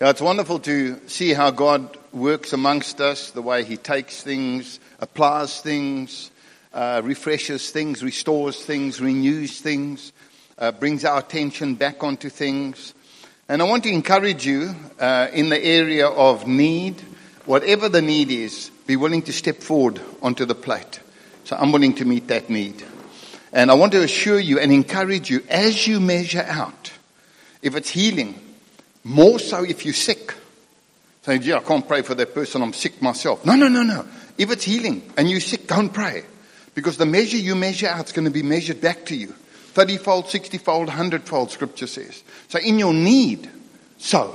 Yeah, it's wonderful to see how God works amongst us, the way He takes things, applies things, refreshes things, restores things, renews things, brings our attention back onto things. And I want to encourage you in the area of need, whatever the need is, be willing to step forward onto the plate. So I'm willing to meet that need. And I want to assure you and encourage you as you measure out, if it's healing, more so if you're sick. Say, gee, I can't pray for that person, I'm sick myself. No. If it's healing and you're sick, don't pray. Because the measure you measure out is going to be measured back to you. 30-fold, 60-fold, 100-fold, Scripture says. So in your need, sow.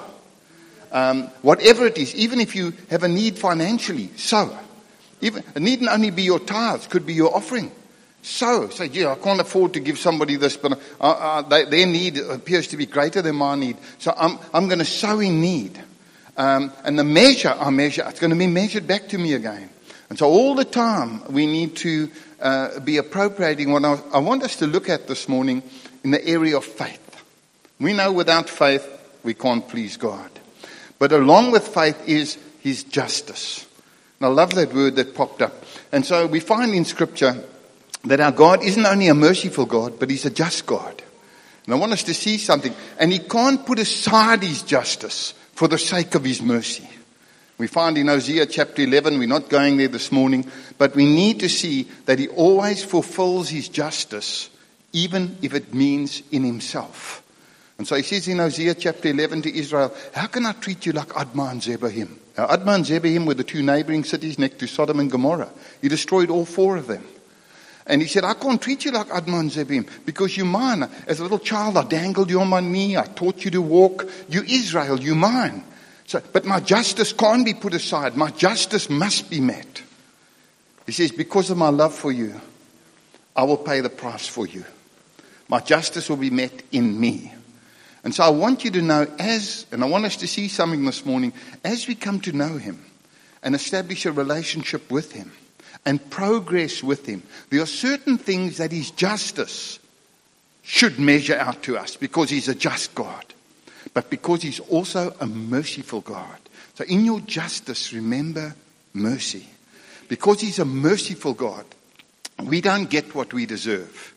Whatever it is, even if you have a need financially, sow. It needn't only be your tithes, could be your offering. So, say, yeah, I can't afford to give somebody this, but their need appears to be greater than my need. So I'm going to sow in need. And the measure I measure, it's going to be measured back to me again. And so all the time we need to be appropriating what I want us to look at this morning in the area of faith. We know without faith we can't please God. But along with faith is His justice. And I love that word that popped up. And so we find in Scripture that our God isn't only a merciful God, but He's a just God. And I want us to see something. And He can't put aside His justice for the sake of His mercy. We find in Hosea chapter 11, we're not going there this morning, but we need to see that He always fulfills His justice, even if it means in Himself. And so He says in Hosea chapter 11 to Israel, how can I treat you like Admah and Zeboim? Now Admah and Zeboim were the two neighboring cities next to Sodom and Gomorrah. He destroyed all four of them. And He said, I can't treat you like Admah and Zeboim because you're mine. As a little child, I dangled you on my knee. I taught you to walk. You Israel, you're mine. So, but my justice can't be put aside. My justice must be met. He says, because of my love for you, I will pay the price for you. My justice will be met in me. And so I want you to know and I want us to see something this morning, as we come to know Him and establish a relationship with Him, and progress with Him, there are certain things that His justice should measure out to us because He's a just God, but because He's also a merciful God. So in your justice, remember mercy. Because He's a merciful God, we don't get what we deserve.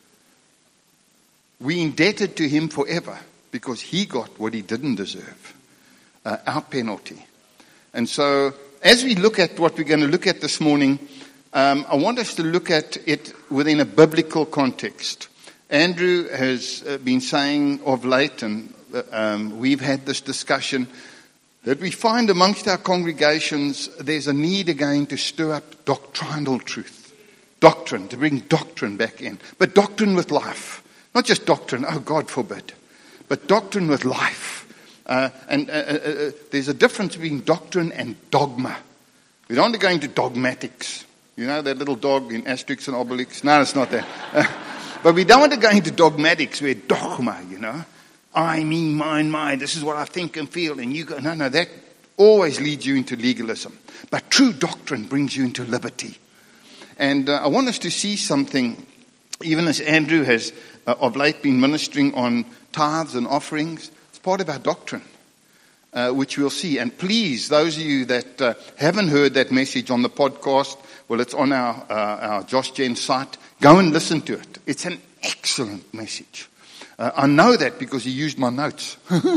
We're indebted to Him forever because He got what He didn't deserve, our penalty. And so as we look at what we're going to look at this morning, I want us to look at it within a biblical context. Andrew has been saying of late, and we've had this discussion, that we find amongst our congregations there's a need again to stir up doctrinal truth. Doctrine, to bring doctrine back in. But doctrine with life. Not just doctrine, oh God forbid. But doctrine with life. There's a difference between doctrine and dogma. We don't want to go into dogmatics. You know that little dog in Asterix and Obelix? No, it's not that. But we don't want to go into dogmatics where dogma, I, me, mine, my, this is what I think and feel, and you go, no, that always leads you into legalism. But true doctrine brings you into liberty. And I want us to see something, even as Andrew has of late been ministering on tithes and offerings, it's part of our doctrine. Which we'll see. And please, those of you that haven't heard that message on the podcast, well, it's on our Josh Gen site. Go and listen to it. It's an excellent message. I know that because he used my notes.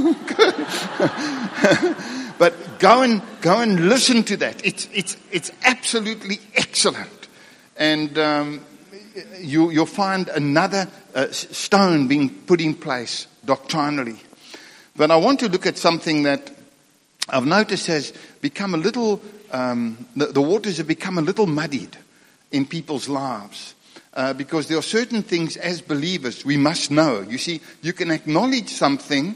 But go and listen to that. It's absolutely excellent. And you'll find another stone being put in place doctrinally. But I want to look at something that I've noticed has become a little, the waters have become a little muddied in people's lives. Because there are certain things as believers we must know. You see, you can acknowledge something,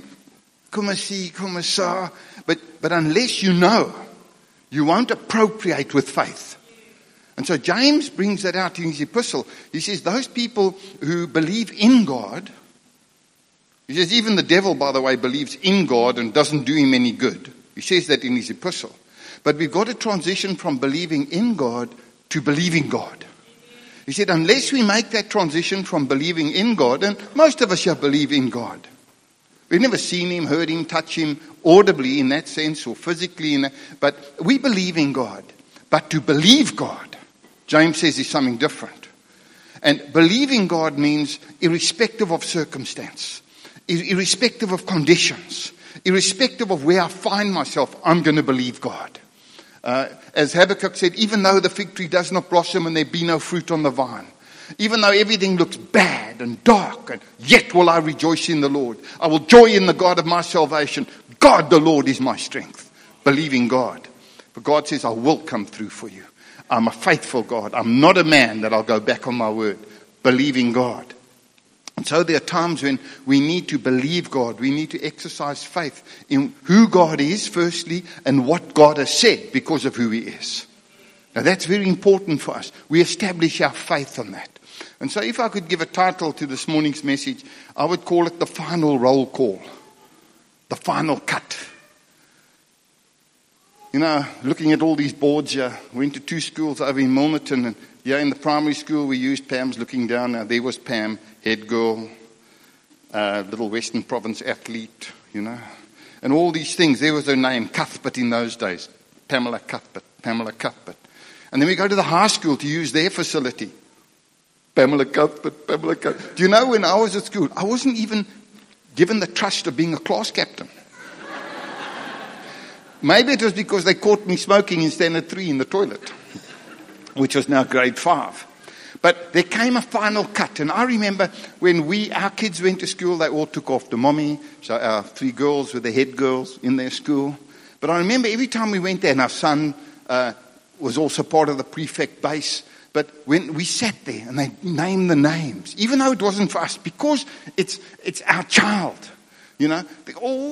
but unless you know, you won't appropriate with faith. And so James brings that out in his epistle. He says those people who believe in God, he says even the devil, by the way, believes in God and doesn't do him any good. He says that in his epistle. But we've got to transition from believing in God to believing God. He said unless we make that transition from believing in God, and most of us shall believe in God. We've never seen him, heard him, touch him audibly in that sense or physically in that. But we believe in God. But to believe God, James says, is something different. And believing God means irrespective of circumstance, irrespective of conditions, irrespective of where I find myself, I'm going to believe God. As Habakkuk said, even though the fig tree does not blossom and there be no fruit on the vine, even though everything looks bad and dark, and yet will I rejoice in the Lord. I will joy in the God of my salvation. God the Lord is my strength. Believing God. But God says, I will come through for you. I'm a faithful God. I'm not a man that I'll go back on my word. Believing God. And so there are times when we need to believe God. We need to exercise faith in who God is, firstly, and what God has said because of who he is. Now that's very important for us. We establish our faith on that. And so if I could give a title to this morning's message, I would call it the final roll call. The final cut. You know, looking at all these boards here, we went to 2 schools over in Milnerton, and here in the primary school we used Pam's looking down. Now there was Pam, head girl, little Western Province athlete, you know. And all these things, there was her name, Cuthbert in those days. Pamela Cuthbert. And then we go to the high school to use their facility. Pamela Cuthbert. Do you know, when I was at school, I wasn't even given the trust of being a class captain. Maybe it was because they caught me smoking in standard 3 in the toilet, which was now grade 5. But there came a final cut. And I remember when our kids went to school, they all took off the mommy. So our 3 girls were the head girls in their school. But I remember every time we went there, and our son was also part of the prefect base. But when we sat there and they named the names, even though it wasn't for us, because it's our child, you know. They,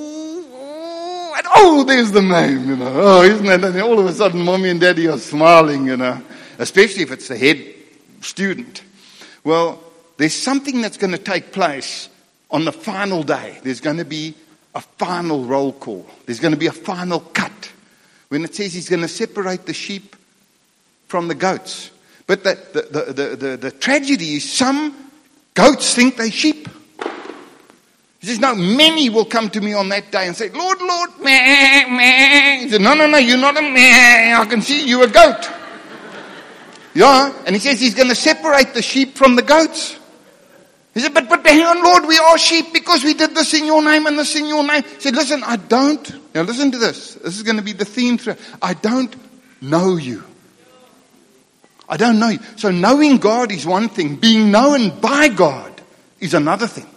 there's the name, you know. Oh, isn't it? And all of a sudden, mommy and daddy are smiling, you know. Especially if it's the head student. Well, there's something that's going to take place on the final day. There's going to be a final roll call. There's going to be a final cut. When it says he's going to separate the sheep from the goats. But the tragedy is some goats think they're sheep. He says, no, many will come to me on that day and say, Lord, meh, meh. He said, no, you're not a meh. I can see you a goat. Yeah, and he says he's going to separate the sheep from the goats. He said, but hang on, Lord, we are sheep because we did this in your name and this in your name. He said, listen, now listen to this. This is going to be the theme throughout. I don't know you. I don't know you. So knowing God is one thing. Being known by God is another thing.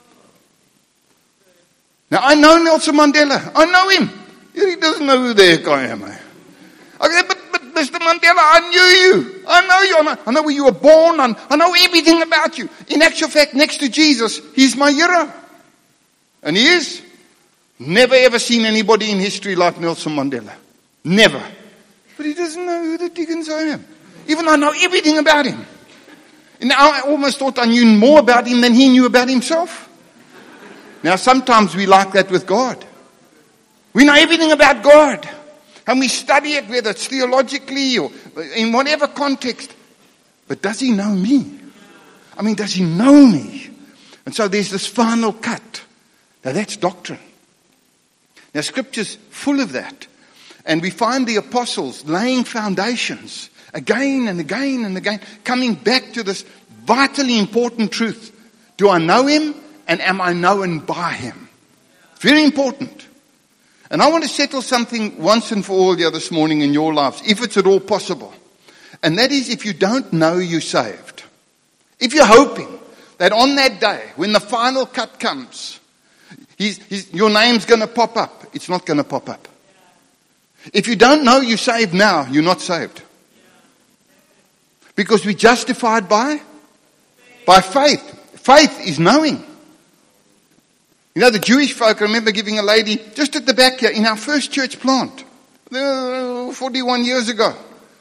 Now, I know Nelson Mandela. I know him. He doesn't know who the heck I am. Okay, but Mr. Mandela, I knew you. I know you. I know where you were born. I know everything about you. In actual fact, next to Jesus, he's my hero. And he is. Never ever seen anybody in history like Nelson Mandela. Never. But he doesn't know who the dickens I am. Even though I know everything about him. And I almost thought I knew more about him than he knew about himself. Now, sometimes we like that with God. We know everything about God. And we study it, whether it's theologically or in whatever context. But does he know me? I mean, does he know me? And so there's this final cut. Now, that's doctrine. Now, Scripture's full of that. And we find the apostles laying foundations again and again and again, coming back to this vitally important truth. Do I know him? And am I known by him? Very important. And I want to settle something once and for all here this morning in your lives, if it's at all possible. And that is, if you don't know you're saved. If you're hoping that on that day, when the final cut comes, your name's going to pop up. It's not going to pop up. If you don't know you're saved now, you're not saved. Because we're justified by faith. Faith is knowing. You know, the Jewish folk, I remember giving a lady just at the back here in our first church plant, 41 years ago.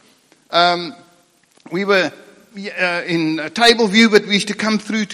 We were in Tableview, but we used to come through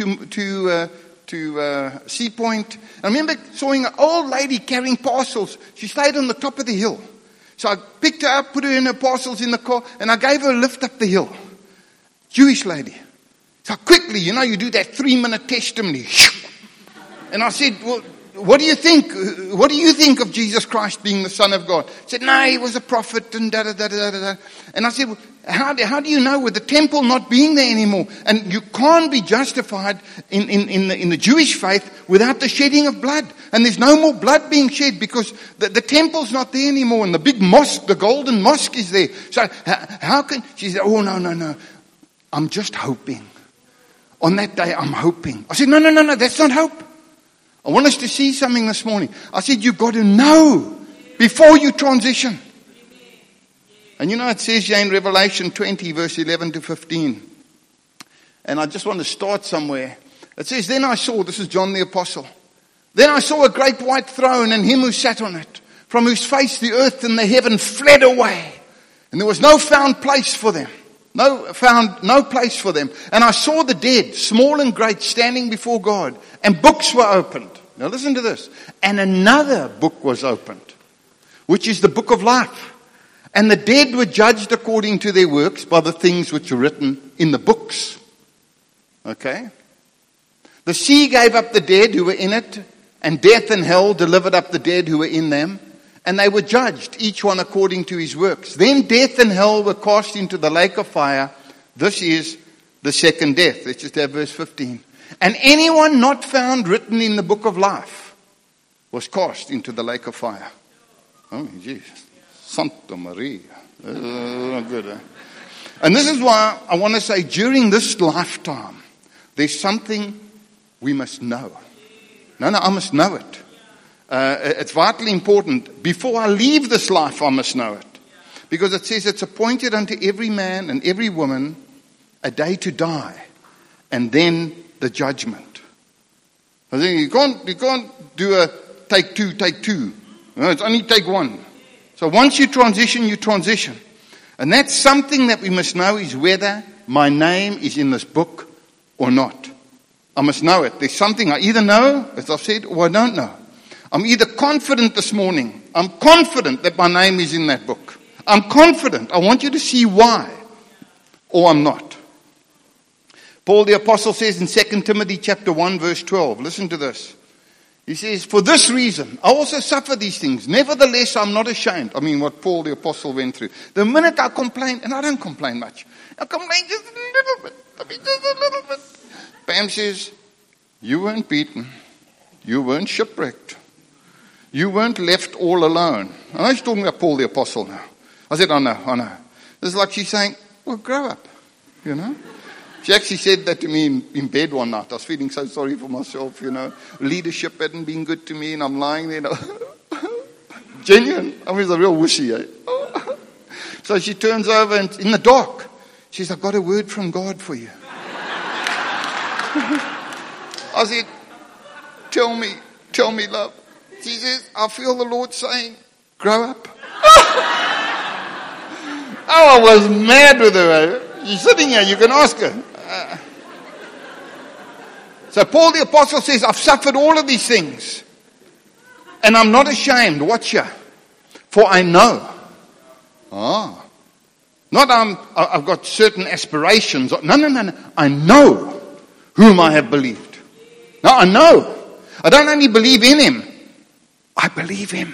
to Sea Point. I remember seeing an old lady carrying parcels. She stayed on the top of the hill. So I picked her up, put her in her parcels in the car, and I gave her a lift up the hill. Jewish lady. So quickly, you do that 3-minute testimony. And I said, well, what do you think? What do you think of Jesus Christ being the Son of God? He said, no, he was a prophet and da-da-da-da-da-da. And I said, well, how do you know with the temple not being there anymore? And you can't be justified in the Jewish faith without the shedding of blood. And there's no more blood being shed because the temple's not there anymore. And the big mosque, the golden mosque is there. So how can, she said, oh, no. I'm just hoping. On that day, I'm hoping. I said, no, that's not hope. I want us to see something this morning. I said, you've got to know before you transition. And you know, it says here in Revelation 20, verse 11 to 15. And I just want to start somewhere. It says, then I saw, this is John the Apostle. Then I saw a great white throne and him who sat on it, from whose face the earth and the heaven fled away. And there was no found place for them. No place for them. And I saw the dead, small and great, standing before God. And books were opened. Now listen to this. And another book was opened, which is the book of life. And the dead were judged according to their works by the things which are written in the books. Okay? The sea gave up the dead who were in it, and death and hell delivered up the dead who were in them. And they were judged, each one according to his works. Then death and hell were cast into the lake of fire. This is the second death. Let's just have verse 15. And anyone not found written in the book of life was cast into the lake of fire. Oh, Jesus. Santa Maria. Good, eh? And this is why I want to say during this lifetime, there's something we must know. No, I must know it. It's vitally important. Before I leave this life, I must know it. Because it says it's appointed unto every man and every woman a day to die, and then the judgment. I think you can't do a take two. No, it's only take one. So once you transition. And that's something that we must know, is whether my name is in this book or not. I must know it. There's something I either know, as I've said, or I don't know. I'm either confident this morning. I'm confident that my name is in that book. I'm confident. I want you to see why. Or I'm not. Paul the Apostle says in 2 Timothy chapter 1 verse 12. Listen to this. He says, for this reason, I also suffer these things. Nevertheless, I'm not ashamed. I mean, what Paul the Apostle went through. The minute I complain, and I don't complain much. I complain just a little bit. Just a little bit. Pam says, you weren't beaten. You weren't shipwrecked. You weren't left all alone. And I'm talking about Paul the Apostle now. I said, I know. It's like she's saying, well, grow up, you know. She actually said that to me in bed one night. I was feeling so sorry for myself, you know. Leadership hadn't been good to me, and I'm lying there. Genuine. I was a real wishy, eh? So she turns over, and in the dark, she says, I've got a word from God for you. I said, tell me, love. She says, I feel the Lord saying, grow up. Oh, I was mad with her. She's sitting here, you can ask her. So Paul the Apostle says, I've suffered all of these things. And I'm not ashamed. Watch here. For I know. Not I've got certain aspirations. No. I know whom I have believed. No, I know. I don't only believe in him. I believe him.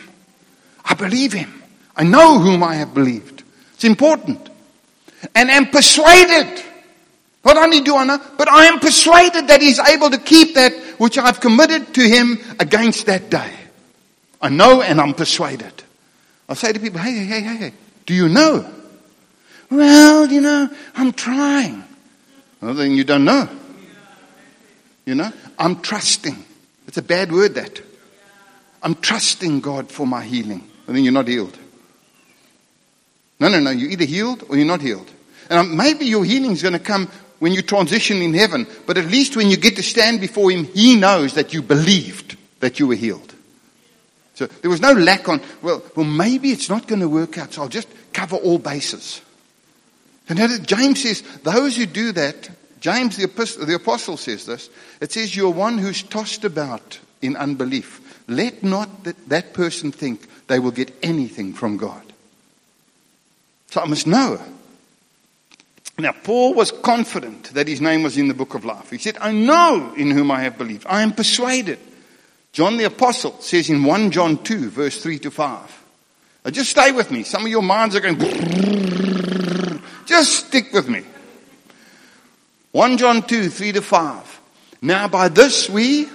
I know whom I have believed. It's important. And am persuaded. Not only do I know, but I am persuaded that he's able to keep that which I've committed to him against that day. I know and I'm persuaded. I say to people, hey, do you know? Well, you know, I'm trying. Well, then you don't know. You know, I'm trusting. It's a bad word, that. I'm trusting God for my healing. And then you're not healed. No. You're either healed or you're not healed. And maybe your healing is going to come when you transition in heaven. But at least when you get to stand before him, he knows that you believed that you were healed. So there was no lack on, well, maybe it's not going to work out, so I'll just cover all bases. And James says, those who do that, James the apostle says this, it says, you're one who's tossed about in unbelief. Let not that person think they will get anything from God. So I must know. Now, Paul was confident that his name was in the book of life. He said, I know in whom I have believed. I am persuaded. John the Apostle says in 1 John 2, verse 3 to 5. Now just stay with me. Some of your minds are going, just stick with me. 1 John 2, 3 to 5. Now by this we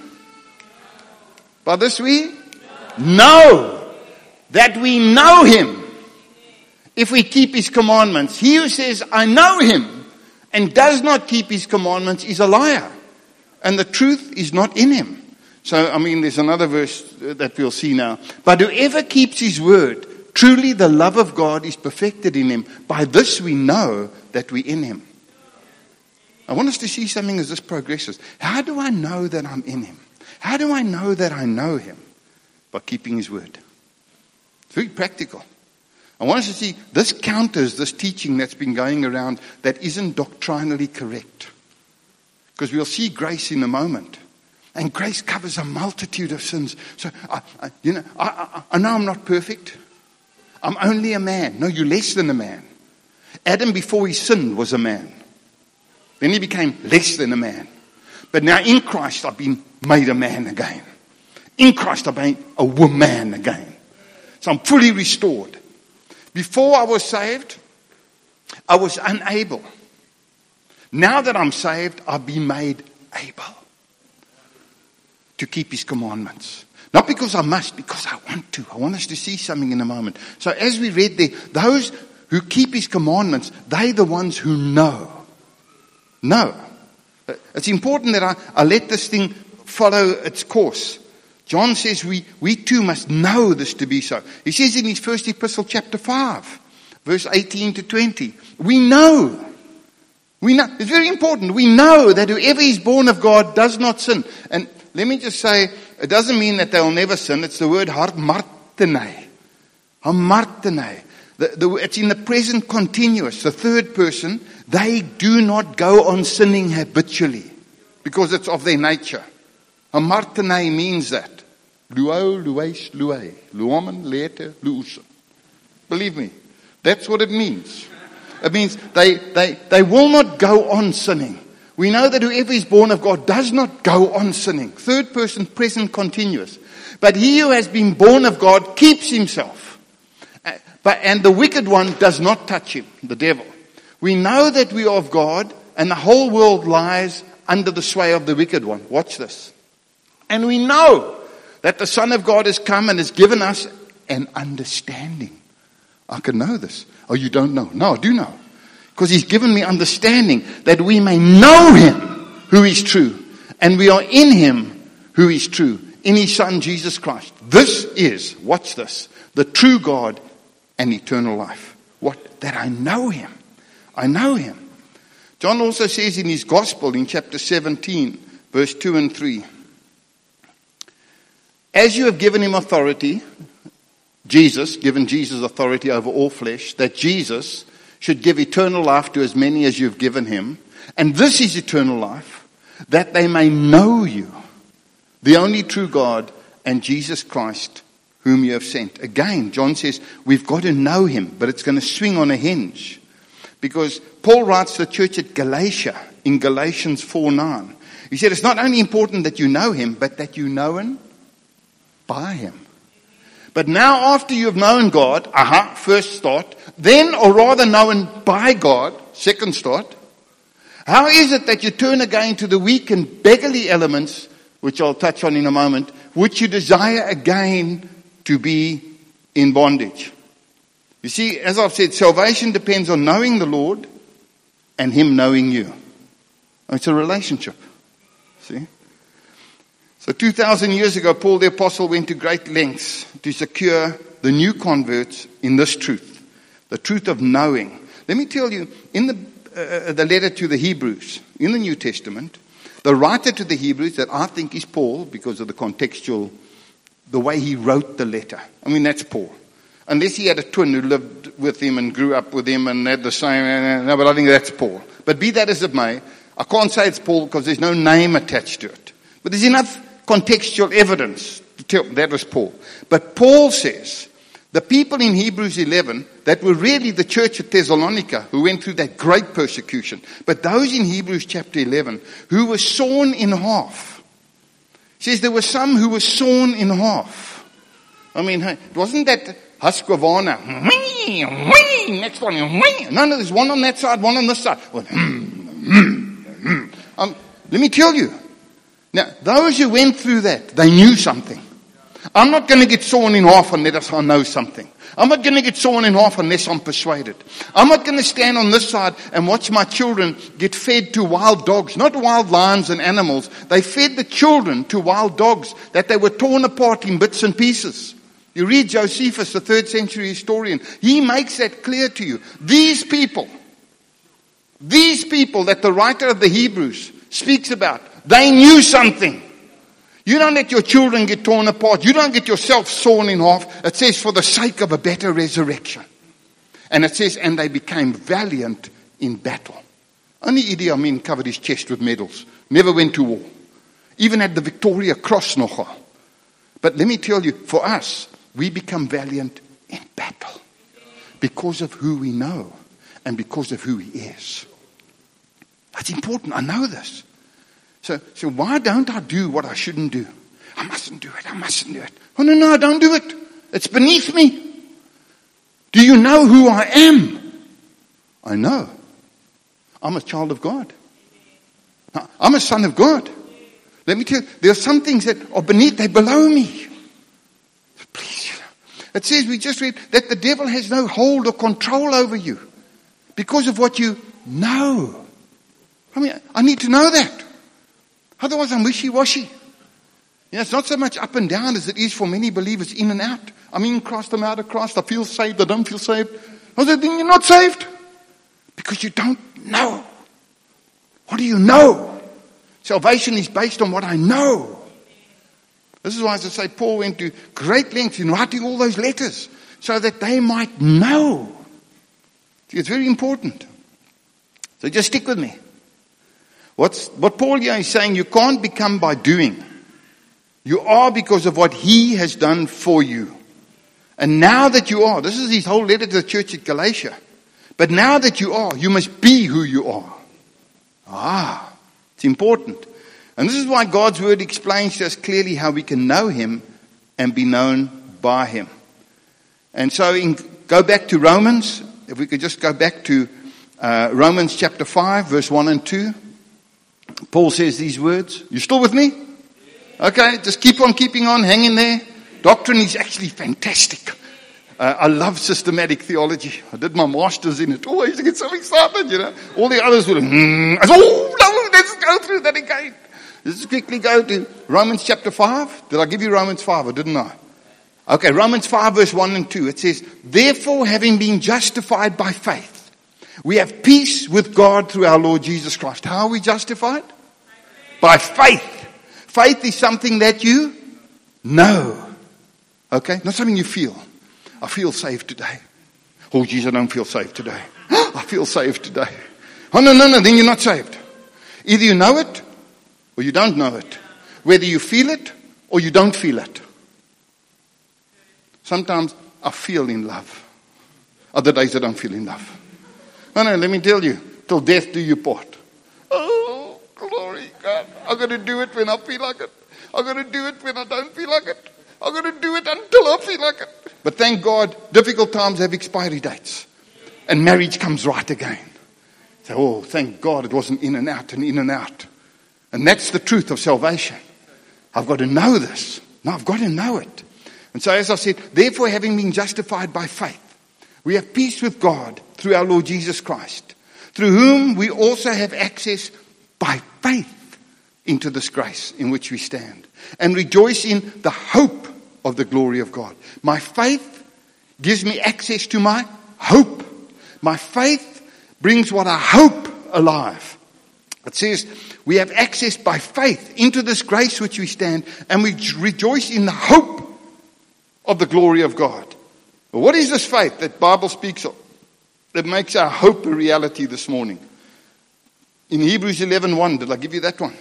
know that we know him if we keep his commandments. He who says, I know him, and does not keep his commandments is a liar, and the truth is not in him. So, there's another verse that we'll see now. But whoever keeps his word, truly the love of God is perfected in him. By this we know that we're in him. I want us to see something as this progresses. How do I know that I'm in him? How do I know that I know him? By keeping his word. It's very practical. I want us to see this counters this teaching that's been going around that isn't doctrinally correct. Because we'll see grace in a moment. And grace covers a multitude of sins. So, I know I'm not perfect. I'm only a man. No, you're less than a man. Adam, before he sinned, was a man. Then he became less than a man. But now in Christ, I've been made a man again. In Christ, I've been a woman again. So I'm fully restored. Before I was saved, I was unable. Now that I'm saved, I've been made able to keep his commandments. Not because I must, because I want to. I want us to see something in a moment. So as we read there, those who keep his commandments, they're the ones who know. Know. It's important that I let this thing follow its course. John says we too must know this to be so. He says in his first epistle, chapter 5, verse 18 to 20, we know. We know. It's very important. We know that whoever is born of God does not sin. And let me just say, it doesn't mean that they'll never sin. It's the word hamartenai. Hamartenai. It's in the present continuous, the third person. They do not go on sinning habitually because it's of their nature. Hamartenai means that. Luo, lueis, luei. Luomen, leete, luusen. Believe me, that's what it means. It means they will not go on sinning. We know that whoever is born of God does not go on sinning. Third person, present continuous. But he who has been born of God keeps himself. And the wicked one does not touch him, the devil. We know that we are of God and the whole world lies under the sway of the wicked one. Watch this. And we know that the Son of God has come and has given us an understanding. I can know this. Oh, you don't know? No, I do know. Because he's given me understanding that we may know him who is true. And we are in him who is true. In his Son, Jesus Christ. This is, watch this, the true God and eternal life. What? That I know him. I know him. John also says in his gospel in chapter 17, verse 2 and 3. As you have given him authority, given Jesus authority over all flesh, that Jesus should give eternal life to as many as you have given him. And this is eternal life, that they may know you, the only true God, and Jesus Christ, whom you have sent. Again, John says, we've got to know him, but it's going to swing on a hinge. Because Paul writes to the church at Galatia, in Galatians 4:9. He said, it's not only important that you know him, but that you know him by him. But now after you have known God, first start, then or rather known by God, second start, how is it that you turn again to the weak and beggarly elements, which I'll touch on in a moment, which you desire again to be in bondage? You see, as I've said, salvation depends on knowing the Lord and him knowing you. It's a relationship. See? So 2,000 years ago, Paul the Apostle went to great lengths to secure the new converts in this truth. The truth of knowing. Let me tell you, in the letter to the Hebrews, in the New Testament, the writer to the Hebrews that I think is Paul because of the contextual, the way he wrote the letter. That's Paul. Unless he had a twin who lived with him and grew up with him and had the same, no, but I think that's Paul. But be that as it may, I can't say it's Paul because there's no name attached to it. But there's enough contextual evidence to tell that was Paul. But Paul says, the people in Hebrews 11 that were really the church at Thessalonica who went through that great persecution, but those in Hebrews chapter 11 who were sawn in half. It says there were some who were sawn in half. I mean, it wasn't that Husqvarna. Next one. No, there's one on that side, one on this side. Let me tell you. Now, those who went through that, they knew something. I'm not going to get sawn in half unless I know something. I'm not going to get sawn in half unless I'm persuaded. I'm not going to stand on this side and watch my children get fed to wild dogs, not wild lions and animals. They fed the children to wild dogs that they were torn apart in bits and pieces. You read Josephus, the 3rd century historian. He makes that clear to you. These people that the writer of the Hebrews speaks about, they knew something. You don't let your children get torn apart. You don't get yourself sawn in half. It says for the sake of a better resurrection. And it says, and they became valiant in battle. Only Idi Amin covered his chest with medals. Never went to war. Even had the Victoria Cross nogal. But let me tell you, for us, we become valiant in battle. Because of who we know. And because of who he is. That's important. I know this. So why don't I do what I shouldn't do? I mustn't do it. Oh, no, don't do it. It's beneath me. Do you know who I am? I know. I'm a child of God. I'm a son of God. Let me tell you, there are some things that are beneath, they're below me. Please. It says, we just read, that the devil has no hold or control over you because of what you know. I mean, I need to know that. Otherwise, I'm wishy-washy. It's not so much up and down as it is for many believers in and out. I'm in Christ, I'm out of Christ. I feel saved, I don't feel saved. I said, then you're not saved. Because you don't know. What do you know? Salvation is based on what I know. This is why, as I say, Paul went to great lengths in writing all those letters so that they might know. See, it's very important. So just stick with me. What Paul here is saying, you can't become by doing. You are because of what he has done for you. And now that you are, this is his whole letter to the church at Galatia. But now that you are, you must be who you are. It's important. And this is why God's word explains to us clearly how we can know him and be known by him. And so go back to Romans. If we could just go back to Romans chapter 5, verse 1 and 2. Paul says these words. You still with me? Okay, just keep on keeping on, hang in there. Doctrine is actually fantastic. I love systematic theology. I did my master's in it. Oh, I used to get so excited, All the others were I said, no, let's go through that again. Let's quickly go to Romans chapter 5. Did I give you Romans 5 or didn't I? Okay, Romans 5 verse 1 and 2. It says, therefore, having been justified by faith, we have peace with God through our Lord Jesus Christ. How are we justified? By faith. Faith is something that you know. Okay? Not something you feel. I feel saved today. Oh, Jesus, I don't feel saved today. I feel saved today. Oh, no, then you're not saved. Either you know it or you don't know it. Whether you feel it or you don't feel it. Sometimes I feel in love. Other days I don't feel in love. No, let me tell you. Till death do you part. Oh, glory God. I'm going to do it when I feel like it. I'm going to do it when I don't feel like it. I'm going to do it until I feel like it. But thank God, difficult times have expiry dates. And marriage comes right again. So, oh, thank God it wasn't in and out and in and out. And that's the truth of salvation. I've got to know this. No, I've got to know it. And so as I said, therefore having been justified by faith, we have peace with God through our Lord Jesus Christ, through whom we also have access by faith into this grace in which we stand, and rejoice in the hope of the glory of God. My faith gives me access to my hope. My faith brings what I hope alive. It says we have access by faith into this grace which we stand, and we rejoice in the hope of the glory of God. Well, what is this faith that Bible speaks of that makes our hope a reality this morning? In Hebrews 11:1, did I give you that one?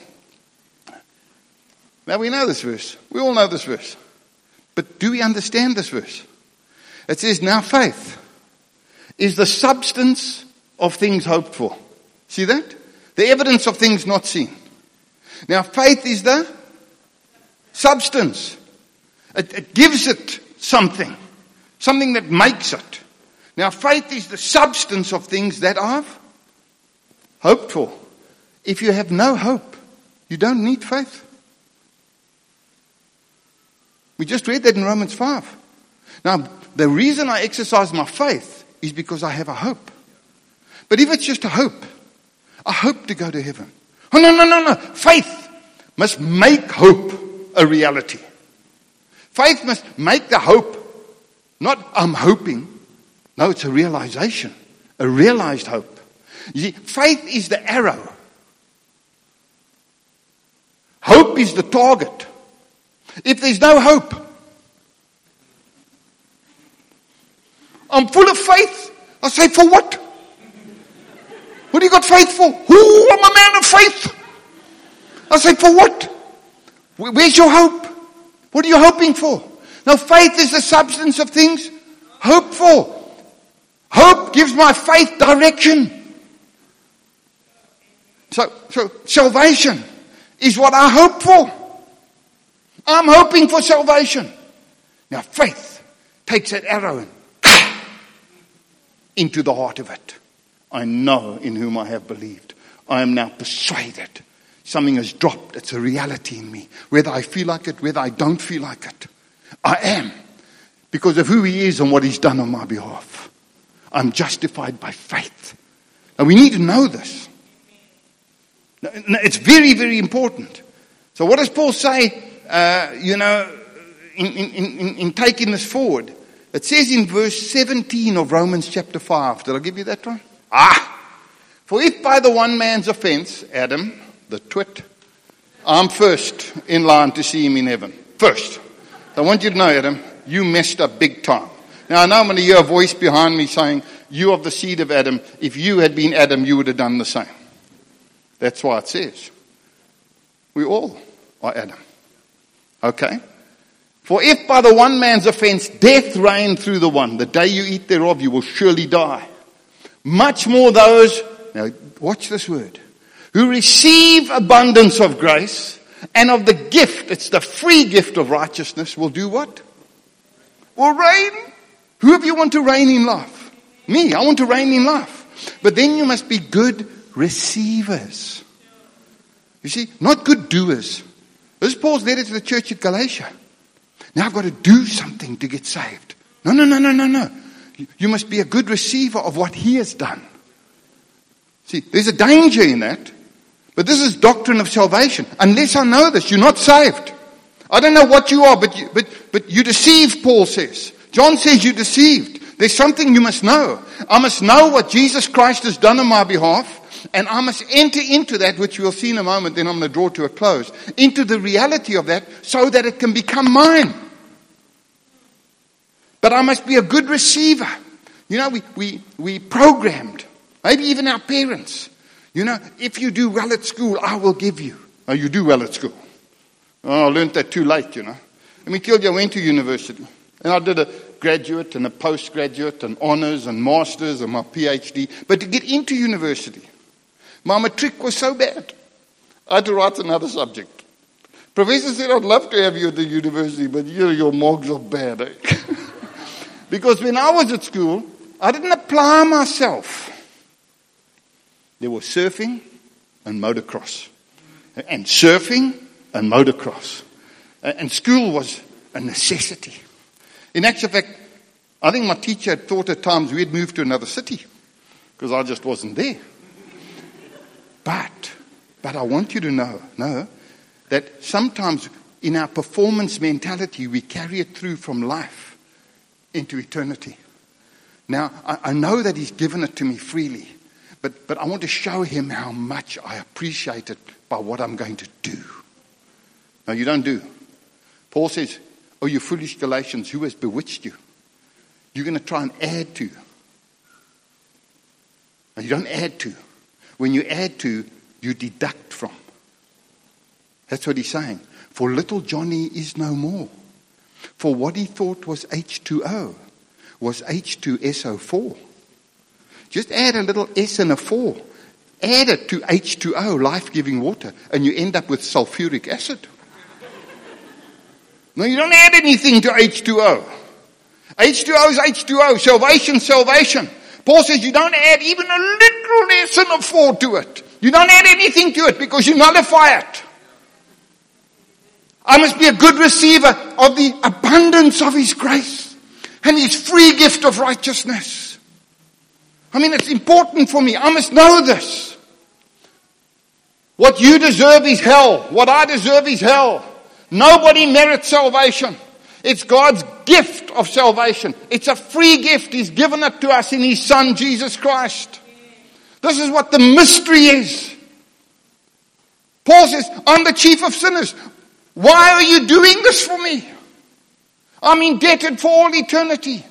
Now we know this verse. We all know this verse. But do we understand this verse? It says, now faith is the substance of things hoped for. See that? The evidence of things not seen. Now faith is the Substance. It gives it something. Something that makes it. Now, faith is the substance of things that I've hoped for. If you have no hope, you don't need faith. We just read that in Romans 5. Now, the reason I exercise my faith is because I have a hope. But if it's just a hope to go to heaven. Oh, no. Faith must make hope a reality. Faith must make the hope, not I'm hoping. No, it's a realization, a realized hope. You see, faith is the arrow. Hope is the target. If there's no hope, I'm full of faith. I say, for what? What do you got faith for? I'm a man of faith. I say, for what? Where's your hope? What are you hoping for? Now, faith is the substance of things hoped for. Hope gives my faith direction. So salvation is what I hope for. I'm hoping for salvation. Now, faith takes that arrow and into the heart of it. I know in whom I have believed. I am now persuaded. Something has dropped. It's a reality in me. Whether I feel like it, whether I don't feel like it. I am. Because of who He is and what He's done on my behalf. I'm justified by faith. Now we need to know this. Now, it's very, very important. So what does Paul say, in taking this forward? It says in verse 17 of Romans chapter 5. Did I give you that one? For if by the one man's offense, Adam, the twit, I'm first in line to see him in heaven. First. I want you to know, Adam, you messed up big time. Now I know I'm going to hear a voice behind me saying, you of the seed of Adam, if you had been Adam, you would have done the same. That's why it says, we all are Adam. Okay? For if by the one man's offense death reigned through the one, the day you eat thereof you will surely die. Much more those, now watch this word, who receive abundance of grace and of the gift, it's the free gift of righteousness, will do what? Will reign. Who of you want to reign in life? Me, I want to reign in life. But then you must be good receivers. You see, not good doers. This is Paul's letter to the church at Galatia. Now I've got to do something to get saved. No. You must be a good receiver of what He has done. See, there's a danger in that. But this is doctrine of salvation. Unless I know this, you're not saved. I don't know what you are, but you deceived, Paul says. John says you're deceived. There's something you must know. I must know what Jesus Christ has done on my behalf. And I must enter into that, which we'll see in a moment, then I'm going to draw to a close, into the reality of that so that it can become mine. But I must be a good receiver. You know, we programmed, maybe even our parents, you know, if you do well at school, I will give you. Oh, you do well at school. Oh, I learned that too late, you know. Let me tell you, I went to university. And I did a graduate and a postgraduate and honors and masters and my PhD. But to get into university, my matric was so bad. I had to write another subject. Professor said, I'd love to have you at the university, but your marks are bad. Eh? Because when I was at school, I didn't apply myself. There was surfing and motocross. And surfing and motocross. And school was a necessity. In actual fact, I think my teacher had thought at times we'd moved to another city. Because I just wasn't there. But I want you to know that sometimes in our performance mentality, we carry it through from life into eternity. Now, I know that He's given it to me freely, but I want to show Him how much I appreciate it by what I'm going to do. No, you don't do. Paul says, oh, you foolish Galatians, who has bewitched you? You're going to try and add to. No, you don't add to. When you add to, you deduct from. That's what he's saying. For little Johnny is no more. For what he thought was H2O was H2SO4. Just add a little S and a 4. Add it to H2O, life-giving water, and you end up with sulfuric acid. No, you don't add anything to H2O. H2O is H2O. Salvation, salvation. Paul says you don't add even a little lesson of 4 to it. You don't add anything to it because you nullify it. I must be a good receiver of the abundance of His grace and His free gift of righteousness. I mean, it's important for me. I must know this. What you deserve is hell. What I deserve is hell. Nobody merits salvation. It's God's gift of salvation. It's a free gift. He's given it to us in His Son, Jesus Christ. This is what the mystery is. Paul says, I'm the chief of sinners. Why are you doing this for me? I'm indebted for all eternity.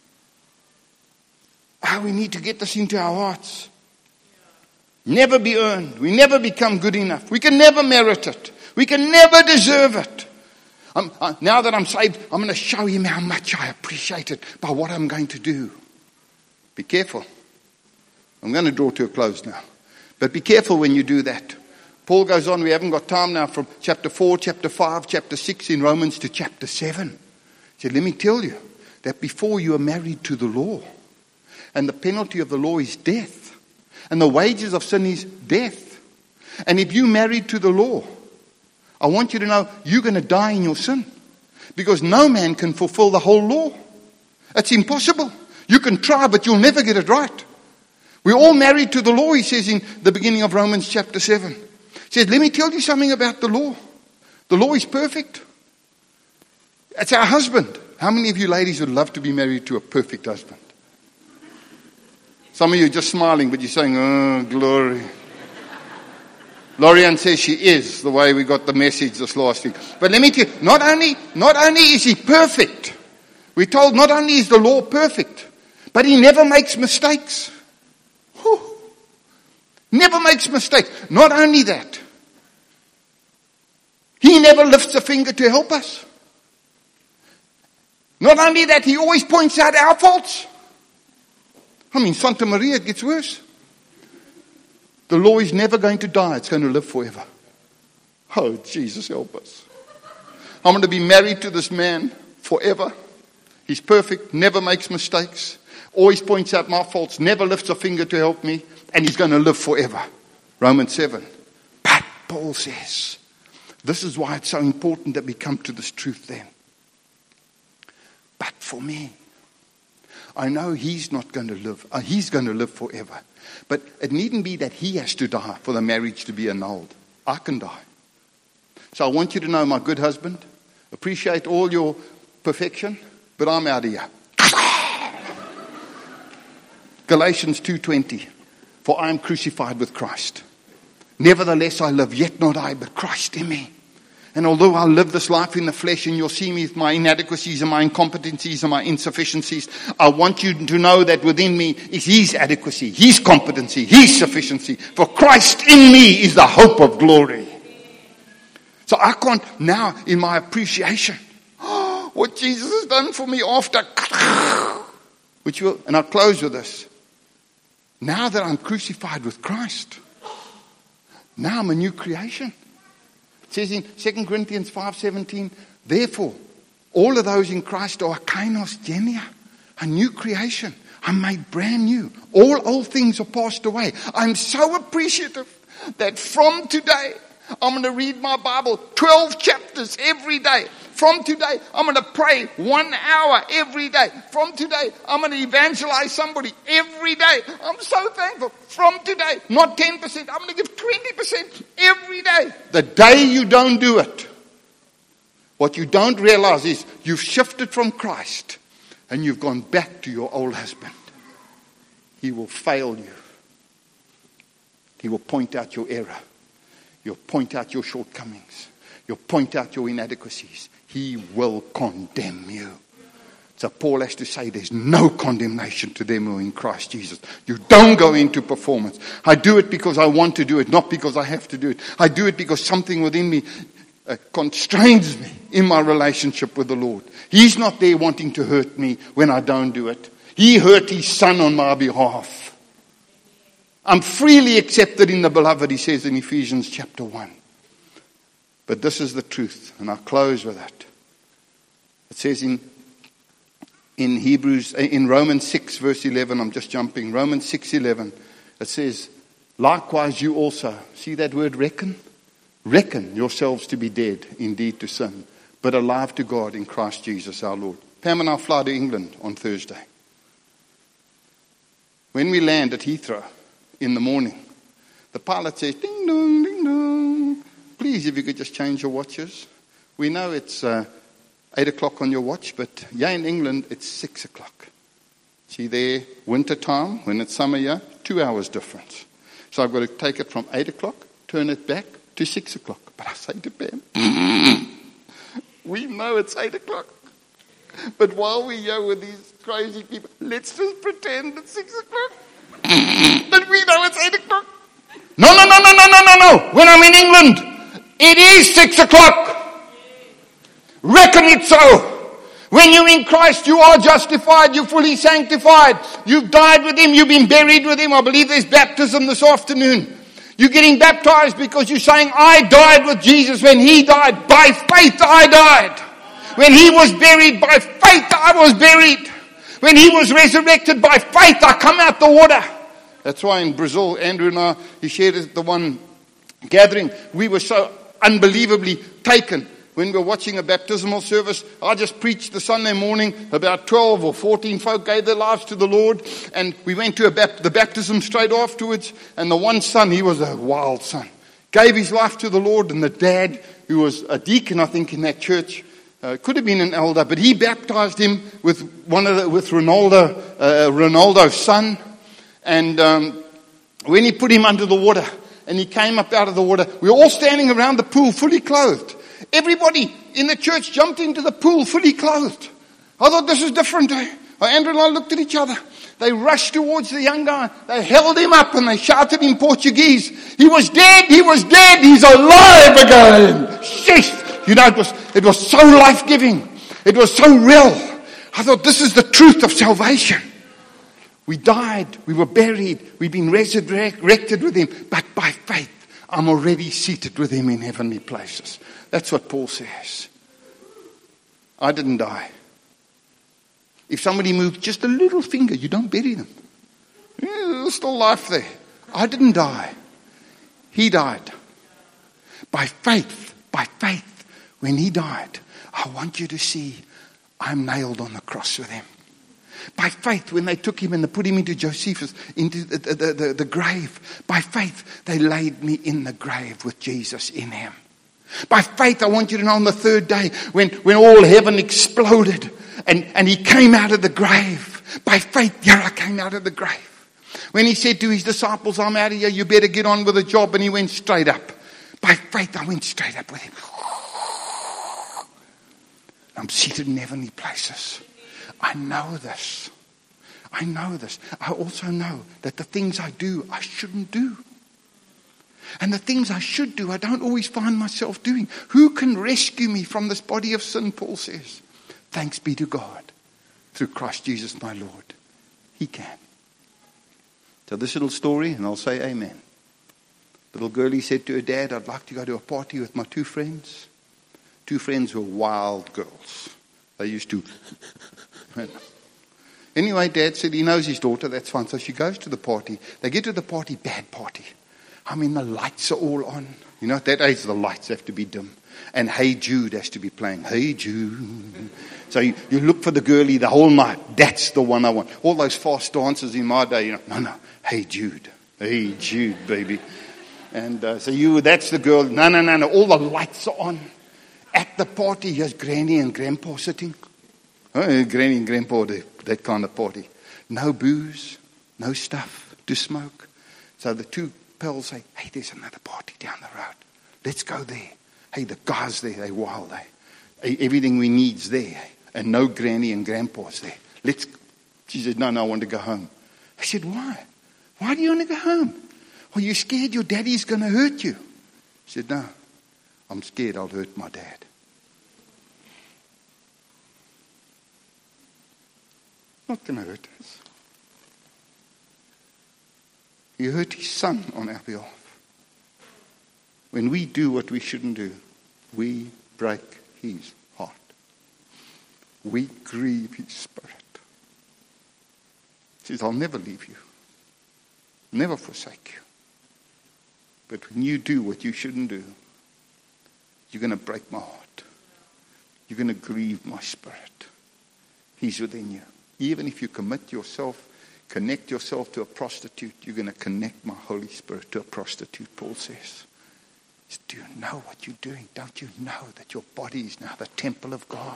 We need to get this into our hearts. Never be earned. We never become good enough. We can never merit it. We can never deserve it. Now that I'm saved, I'm going to show Him how much I appreciate it by what I'm going to do. Be careful. I'm going to draw to a close now. But be careful when you do that. Paul goes on, we haven't got time now, from chapter 4, chapter 5, chapter 6 in Romans to chapter 7. He said, let me tell you that before you are married to the law, and the penalty of the law is death, and the wages of sin is death. And if you married to the law, I want you to know you're going to die in your sin, because no man can fulfill the whole law. It's impossible. You can try, but you'll never get it right. We're all married to the law, he says in the beginning of Romans chapter 7. He says, let me tell you something about the law. The law is perfect. It's our husband. How many of you ladies would love to be married to a perfect husband? Some of you are just smiling, but you're saying, oh, glory. Lorianne says she is, the way we got the message this last week. But let me tell you, not only is he perfect, we're told not only is the law perfect, but he never makes mistakes. Whew. Never makes mistakes. Not only that, he never lifts a finger to help us. Not only that, he always points out our faults. I mean, Santa Maria, it gets worse. The law is never going to die. It's going to live forever. Oh, Jesus, help us. I'm going to be married to this man forever. He's perfect, never makes mistakes, always points out my faults, never lifts a finger to help me, and he's going to live forever. Romans 7. But Paul says, this is why it's so important that we come to this truth then. But for me, I know he's not going to live. He's going to live forever. But it needn't be that he has to die for the marriage to be annulled. I can die. So I want you to know, my good husband, appreciate all your perfection, but I'm out of here. Galatians 2:20. For I am crucified with Christ. Nevertheless I live, yet not I, but Christ in me. And although I live this life in the flesh, and you'll see me with my inadequacies and my incompetencies and my insufficiencies, I want you to know that within me is His adequacy, His competency, His sufficiency. For Christ in me is the hope of glory. So I can't now, in my appreciation, what Jesus has done for me after, and I'll close with this. Now that I'm crucified with Christ, now I'm a new creation. It says in 2 Corinthians 5:17, therefore, all of those in Christ are kainos genia, a new creation. I'm made brand new. All old things are passed away. I'm so appreciative that from today, I'm going to read my Bible 12 chapters every day. From today, I'm going to pray 1 hour every day. From today, I'm going to evangelize somebody every day. I'm so thankful. From today, not 10%, I'm going to give 20% every day. The day you don't do it, what you don't realize is you've shifted from Christ and you've gone back to your old husband. He will fail you. He will point out your error. He'll point out your shortcomings. He'll point out your inadequacies. He will condemn you. So Paul has to say there's no condemnation to them who are in Christ Jesus. You don't go into performance. I do it because I want to do it, not because I have to do it. I do it because something within me constrains me in my relationship with the Lord. He's not there wanting to hurt me when I don't do it. He hurt His Son on my behalf. I'm freely accepted in the beloved, he says in Ephesians chapter 1. But this is the truth, and I'll close with that. It says in Romans 6 verse 11, I'm just jumping, Romans 6:11, it says, likewise you also, see that word reckon? Reckon yourselves to be dead indeed to sin, but alive to God in Christ Jesus our Lord. Pam and I fly to England on Thursday. When we land at Heathrow in the morning, the pilot says, ding dong, ding dong. Please, if you could just change your watches. We know it's 8 o'clock on your watch, but here in England, it's 6 o'clock. See there, winter time, when it's summer here, 2 hours difference. So I've got to take it from 8 o'clock, turn it back to 6 o'clock. But I say to Pam, we know it's 8 o'clock. But while we're here with these crazy people, let's just pretend it's 6 o'clock. But we know it's 8 o'clock. No. When I'm in England, it is 6 o'clock. Reckon it so. When you're in Christ, you are justified. You're fully sanctified. You've died with Him. You've been buried with Him. I believe there's baptism this afternoon. You're getting baptized because you're saying, I died with Jesus when He died. By faith I died. When He was buried, by faith I was buried. When He was resurrected, by faith I come out the water. That's why in Brazil, Andrew and I, he shared it at the one gathering, we were so unbelievably taken. When we were watching a baptismal service, I just preached the Sunday morning. About 12 or 14 folk gave their lives to the Lord. And we went to the baptism straight afterwards. And the one son, he was a wild son, gave his life to the Lord. And the dad, who was a deacon, I think, in that church, could have been an elder, but he baptized him with Ronaldo's son. And when he put him under the water and he came up out of the water, we were all standing around the pool fully clothed. Everybody in the church jumped into the pool fully clothed. I thought this is different. Andrew and I looked at each other. They rushed towards the young guy. They held him up and they shouted in Portuguese, he was dead, he's alive again. Sheesh. You know, it was so life-giving. It was so real. I thought this is the truth of salvation. We died, we were buried, we've been resurrected with Him, but by faith, I'm already seated with Him in heavenly places. That's what Paul says. I didn't die. If somebody moved just a little finger, you don't bury them. There's still life there. I didn't die. He died. By faith, when He died, I want you to see I'm nailed on the cross with Him. By faith, when they took Him and they put Him into Josephus, into the grave, by faith, they laid me in the grave with Jesus in Him. By faith, I want you to know on the third day, when all heaven exploded and He came out of the grave, by faith, here I came out of the grave. When He said to His disciples, I'm out of here, you better get on with the job, and He went straight up. By faith, I went straight up with Him. I'm seated in heavenly places. I know this. I also know that the things I do, I shouldn't do. And the things I should do, I don't always find myself doing. Who can rescue me from this body of sin, Paul says? Thanks be to God, through Christ Jesus my Lord. He can. So this little story, and I'll say amen. Little girlie said to her dad, I'd like to go to a party with my two friends. Two friends were wild girls. They used to... Anyway, Dad said he knows his daughter, that's fine. So she goes to the party. They get to the party, bad party. I mean, the lights are all on. You know, at that age, the lights have to be dim. And Hey Jude has to be playing. Hey Jude. So you look for the girlie the whole night. That's the one I want. All those fast dances in my day, no. Hey Jude. Hey Jude, baby. And so that's the girl. No. All the lights are on. At the party, here's Granny and Grandpa sitting. Granny and Grandpa, that kind of party. No booze, no stuff to smoke. So the two pals say, hey, there's another party down the road. Let's go there. Hey, the guys there, they're wild. Everything we need's there. And no Granny and Grandpa's there. She said, no, I want to go home. I said, why? Why do you want to go home? Well, you're scared your daddy's going to hurt you. She said, no, I'm scared I'll hurt my dad. Not going to hurt us. He hurt his son on our behalf. When we do what we shouldn't do, we break his heart. we grieve his Spirit. He says, I'll never leave you, never forsake you. But when you do what you shouldn't do, you're going to break my heart. You're going to grieve my Spirit. He's within you. Even if you connect yourself to a prostitute, you're going to connect my Holy Spirit to a prostitute, Paul says. Do you know what you're doing? Don't you know that your body is now the temple of God?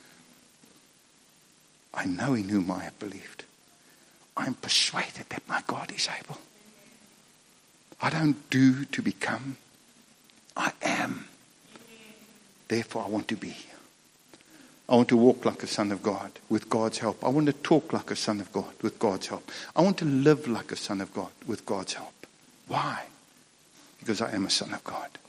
I know in whom I have believed. I'm persuaded that my God is able. I don't do to become. I am. Therefore, I want to be. I want to walk like a son of God with God's help. I want to talk like a son of God with God's help. I want to live like a son of God with God's help. Why? Because I am a son of God.